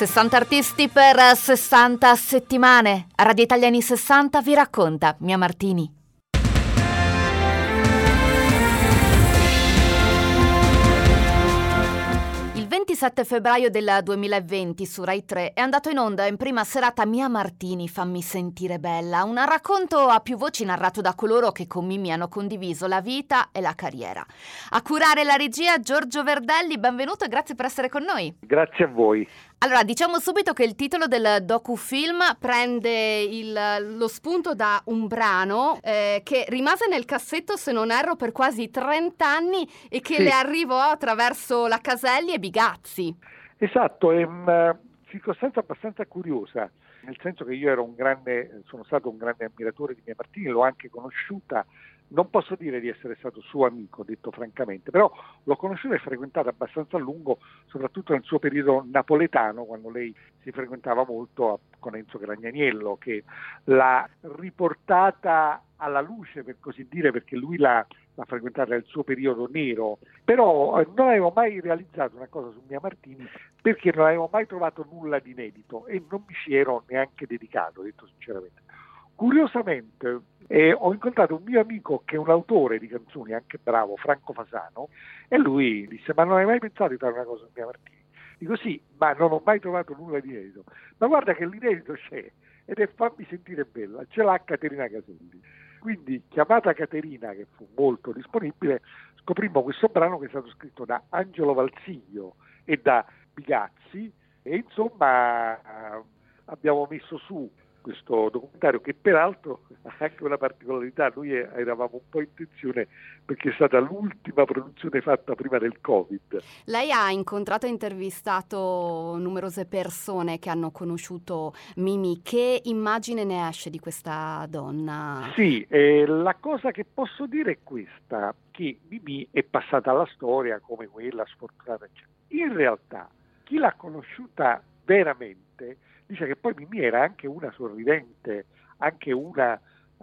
60 artisti per 60 settimane. Radio Italiani 60 vi racconta Mia Martini. Il 27 febbraio del 2020 su Rai 3 è andato in onda in prima serata Mia Martini, fammi sentire bella, un racconto a più voci narrato da coloro che con Mimì hanno condiviso la vita e la carriera. A curare la regia Giorgio Verdelli, benvenuto e grazie per essere con noi. Grazie a voi. Allora, diciamo subito che il titolo del docufilm prende lo spunto da un brano che rimase nel cassetto, se non erro, per quasi 30 anni e che le arrivò attraverso la Caselli e Bigazzi. Esatto, è una circostanza abbastanza curiosa, nel senso che io sono stato un grande ammiratore di Mia Martini, l'ho anche conosciuta. Non posso dire di essere stato suo amico, detto francamente, però l'ho conosciuta e frequentata abbastanza a lungo, soprattutto nel suo periodo napoletano, quando lei si frequentava molto con Enzo Gragnaniello, che l'ha riportata alla luce, per così dire, perché lui l'ha frequentata nel suo periodo nero. Però non avevo mai realizzato una cosa su Mia Martini, perché non avevo mai trovato nulla di inedito e non mi ci ero neanche dedicato, detto sinceramente. Curiosamente ho incontrato un mio amico che è un autore di canzoni, anche bravo, Franco Fasano, e lui disse: ma non hai mai pensato di fare una cosa su Mia Martini? Dico sì, ma non ho mai trovato nulla di inedito. Ma guarda che l'inedito c'è, ed è Fammi sentire bella, ce l'ha Caterina Caselli. Quindi, chiamata Caterina, che fu molto disponibile, scoprimmo questo brano che è stato scritto da Angelo Valsiglio e da Bigazzi, e insomma abbiamo messo su questo documentario, che peraltro ha anche una particolarità. Noi eravamo un po' in tensione perché è stata l'ultima produzione fatta prima del Covid. Lei ha incontrato e intervistato numerose persone che hanno conosciuto Mimì. Che immagine ne esce di questa donna? Sì, la cosa che posso dire è questa, che Mimì è passata alla storia come quella sfortunata. In realtà, chi l'ha conosciuta veramente dice che poi Mimì era anche una sorridente, anche una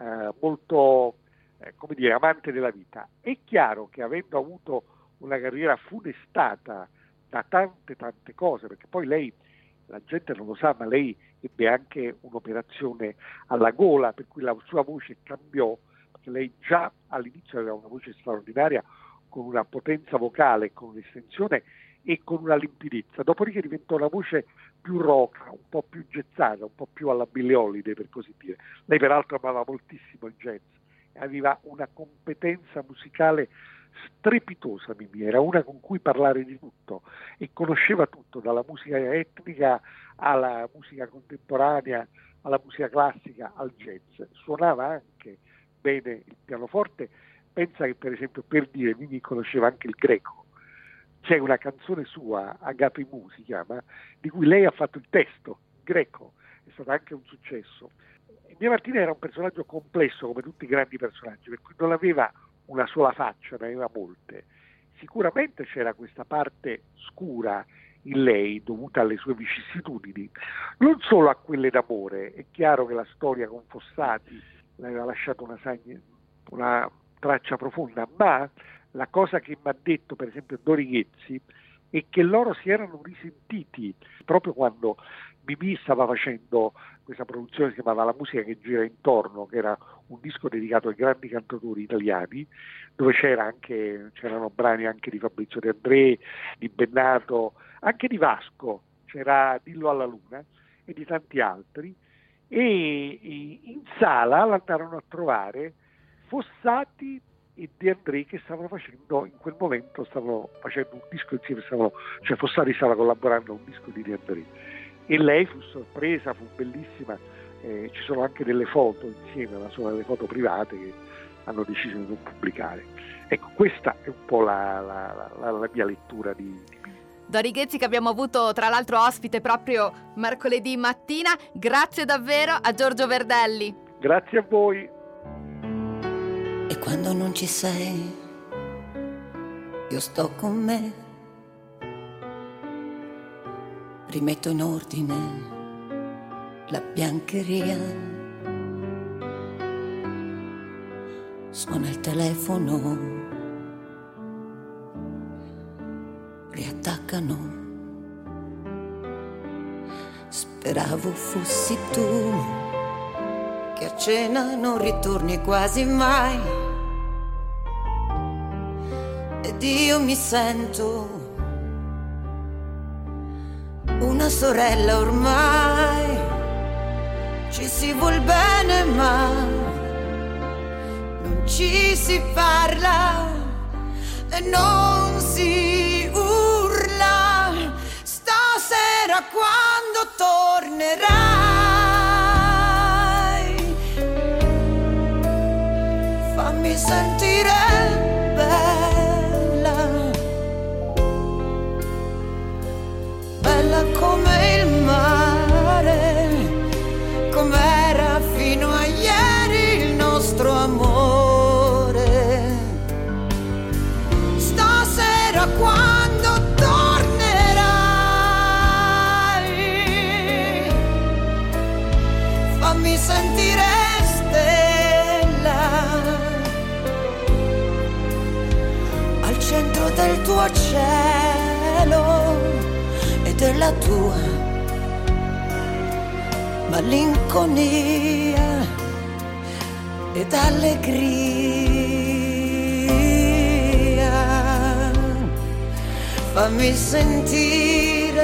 molto, amante della vita. È chiaro che, avendo avuto una carriera funestata da tante cose, perché poi lei, la gente non lo sa, ma lei ebbe anche un'operazione alla gola, per cui la sua voce cambiò, perché lei già all'inizio aveva una voce straordinaria, con una potenza vocale, con un'estensione e con una limpidezza. Dopodiché diventò una voce più roca, un po' più jazzata, un po' più alla Billie Holiday, per così dire. Lei peraltro amava moltissimo il jazz, aveva una competenza musicale strepitosa. Mimì era una con cui parlare di tutto e conosceva tutto, dalla musica etnica alla musica contemporanea, alla musica classica, al jazz. Suonava anche bene il pianoforte. Pensa che, per esempio, per dire, Mimì conosceva anche il greco. C'è una canzone sua, Agape Mu si chiama, di cui lei ha fatto il testo greco, è stato anche un successo. Mia Martini era un personaggio complesso, come tutti i grandi personaggi, per cui non aveva una sola faccia, ne aveva molte. Sicuramente c'era questa parte scura in lei, dovuta alle sue vicissitudini, non solo a quelle d'amore. È chiaro che la storia con Fossati le aveva lasciato una traccia profonda, ma la cosa che mi ha detto, per esempio, Dori Ghezzi, è che loro si erano risentiti proprio quando Mimì stava facendo questa produzione che si chiamava La musica che gira intorno, che era un disco dedicato ai grandi cantautori italiani, dove c'erano brani anche di Fabrizio De André, di Bennato, anche di Vasco, c'era Dillo alla Luna e di tanti altri, e in sala l'andarono a trovare Fossati e De André, che stavano facendo in quel momento un disco insieme, Fossati stava collaborando a un disco di De André, e lei fu sorpresa, fu bellissima. Ci sono anche delle foto insieme, ma sono delle foto private che hanno deciso di non pubblicare. Ecco, questa è un po' la mia lettura di Dori Ghezzi, che abbiamo avuto tra l'altro ospite proprio mercoledì mattina. Grazie davvero a Giorgio Verdelli. Grazie a voi. E quando non ci sei, io sto con me, rimetto in ordine la biancheria, suona il telefono, riattaccano Speravo fossi tu, che a cena non ritorni quasi mai. Ed io mi sento una sorella ormai. Ci si vuol bene ma non ci si parla e non si urla. Stasera quando tornerai, fammi sentire bella, bella come il mare, com'era fino a ieri il nostro amore. Stasera quando tornerai, fammi sentire stella al centro del tuo cielo e della tua malinconia ed allegria. Fammi sentire,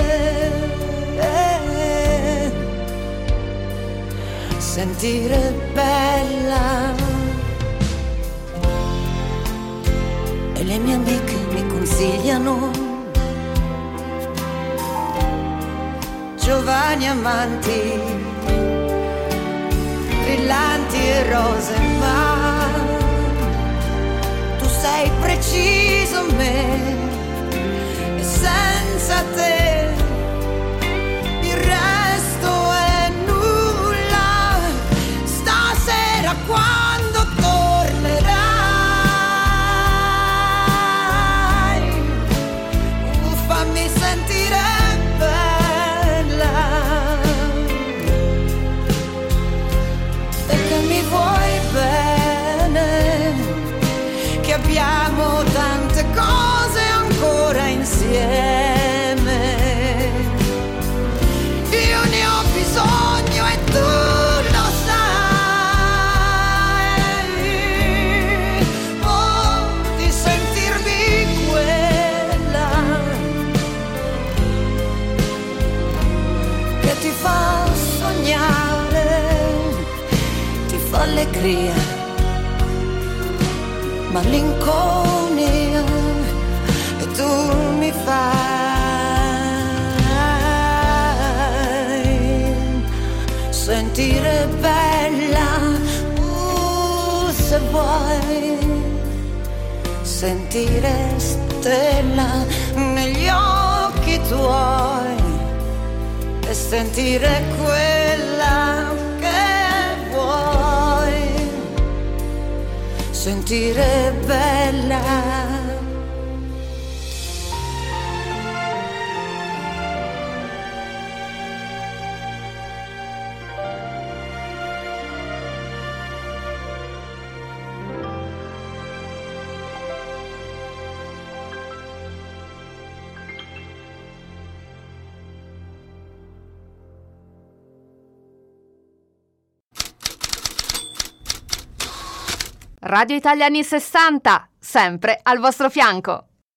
sentire bella. E le mie amiche mi consigliano giovani amanti, brillanti e rose, ma tu sei preciso me e senza te il resto è nulla. Stasera quando tornerai, fammi sentire bella, perché mi vuoi bene, che abbiamo tante cose ancora insieme. Io ne ho bisogno e tu lo sai, oh, di sentirmi quella che ti fa sognare, ti fa allegria, malinconia, e tu mi fai sentire bella, se vuoi sentire stella negli occhi tuoi e sentire quella che vuoi sentire bella. Radio Italia anni 60, sempre al vostro fianco.